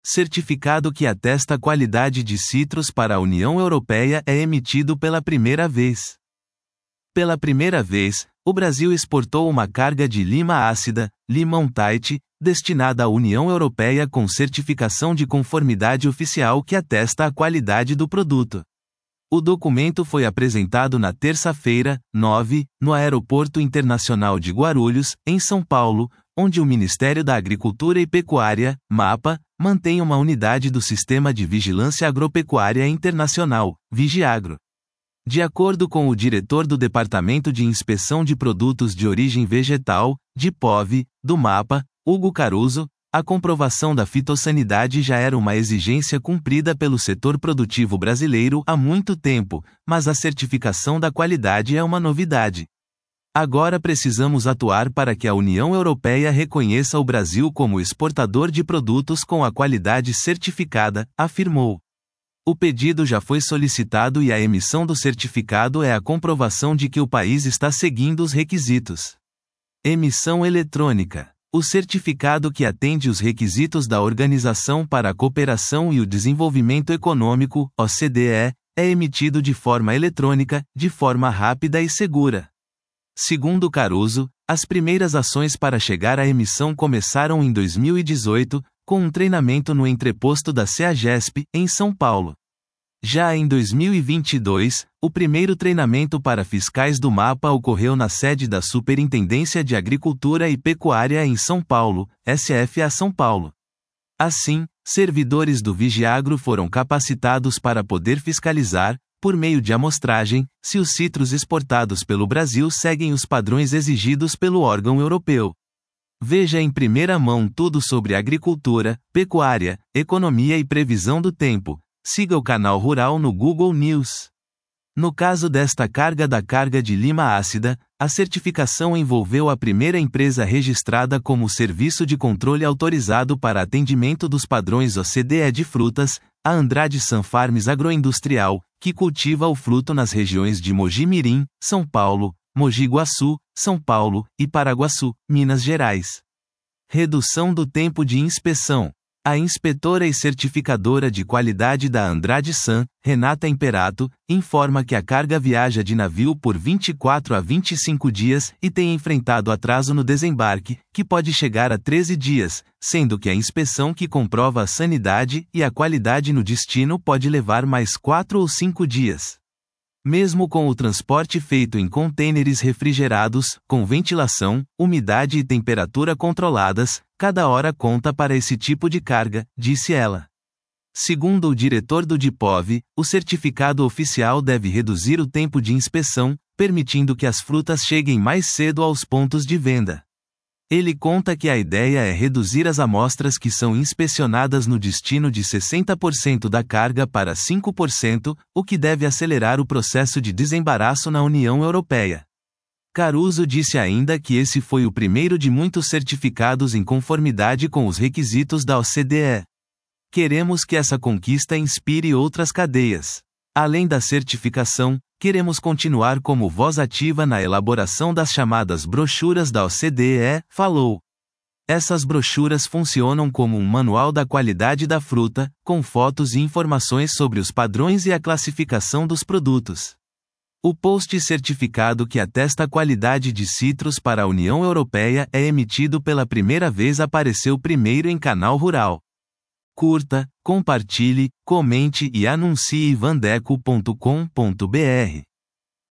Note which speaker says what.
Speaker 1: Certificado que atesta a qualidade de citros para a União Europeia é emitido pela primeira vez. Pela primeira vez, o Brasil exportou uma carga de lima ácida, limão Tahiti, destinada à União Europeia com certificação de conformidade oficial que atesta a qualidade do produto. O documento foi apresentado na terça-feira, 9, no Aeroporto Internacional de Guarulhos, em São Paulo, onde o Ministério da Agricultura e Pecuária, MAPA, mantém uma unidade do Sistema de Vigilância Agropecuária Internacional, Vigiagro. De acordo com o diretor do Departamento de Inspeção de Produtos de Origem Vegetal, DIPOV, do MAPA, Hugo Caruso, a comprovação da fitossanidade já era uma exigência cumprida pelo setor produtivo brasileiro há muito tempo, mas a certificação da qualidade é uma novidade. Agora precisamos atuar para que a União Europeia reconheça o Brasil como exportador de produtos com a qualidade certificada, afirmou. O pedido já foi solicitado e a emissão do certificado é a comprovação de que o país está seguindo os requisitos. Emissão eletrônica. O certificado que atende os requisitos da Organização para a Cooperação e o Desenvolvimento Econômico, OCDE, é emitido de forma eletrônica, de forma rápida e segura. Segundo Caruso, as primeiras ações para chegar à emissão começaram em 2018, com um treinamento no entreposto da CEAGESP, em São Paulo. Já em 2022, o primeiro treinamento para fiscais do MAPA ocorreu na sede da Superintendência de Agricultura e Pecuária em São Paulo, SFA São Paulo. Assim, servidores do Vigiagro foram capacitados para poder fiscalizar, por meio de amostragem, se os citros exportados pelo Brasil seguem os padrões exigidos pelo órgão europeu. Veja em primeira mão tudo sobre agricultura, pecuária, economia e previsão do tempo. Siga o canal Rural no Google News. No caso desta carga de lima ácida, a certificação envolveu a primeira empresa registrada como Serviço de Controle Autorizado para Atendimento dos Padrões OCDE de Frutas, a Andrade Sun Farms Agroindustrial, que cultiva o fruto nas regiões de Mogi Mirim, São Paulo, Mogi Guaçu, São Paulo, e Paraguaçu, Minas Gerais. Redução do tempo de inspeção. A inspetora e certificadora de qualidade da Andrade Sun, Renata Imperato, informa que a carga viaja de navio por 24 a 25 dias e tem enfrentado atraso no desembarque, que pode chegar a 13 dias, sendo que a inspeção que comprova a sanidade e a qualidade no destino pode levar mais 4 ou 5 dias. Mesmo com o transporte feito em contêineres refrigerados, com ventilação, umidade e temperatura controladas, cada hora conta para esse tipo de carga, disse ela. Segundo o diretor do DIPOV, o certificado oficial deve reduzir o tempo de inspeção, permitindo que as frutas cheguem mais cedo aos pontos de venda. Ele conta que a ideia é reduzir as amostras que são inspecionadas no destino de 60% da carga para 5%, o que deve acelerar o processo de desembaraço na União Europeia. Caruso disse ainda que esse foi o primeiro de muitos certificados em conformidade com os requisitos da OCDE. Queremos que essa conquista inspire outras cadeias. Além da certificação, queremos continuar como voz ativa na elaboração das chamadas brochuras da OCDE, falou. Essas brochuras funcionam como um manual da qualidade da fruta, com fotos e informações sobre os padrões e a classificação dos produtos. O post certificado que atesta a qualidade de citros para a União Europeia é emitido pela primeira vez apareceu primeiro em Canal Rural. Curta, compartilhe, comente e anuncie vandeco.com.br.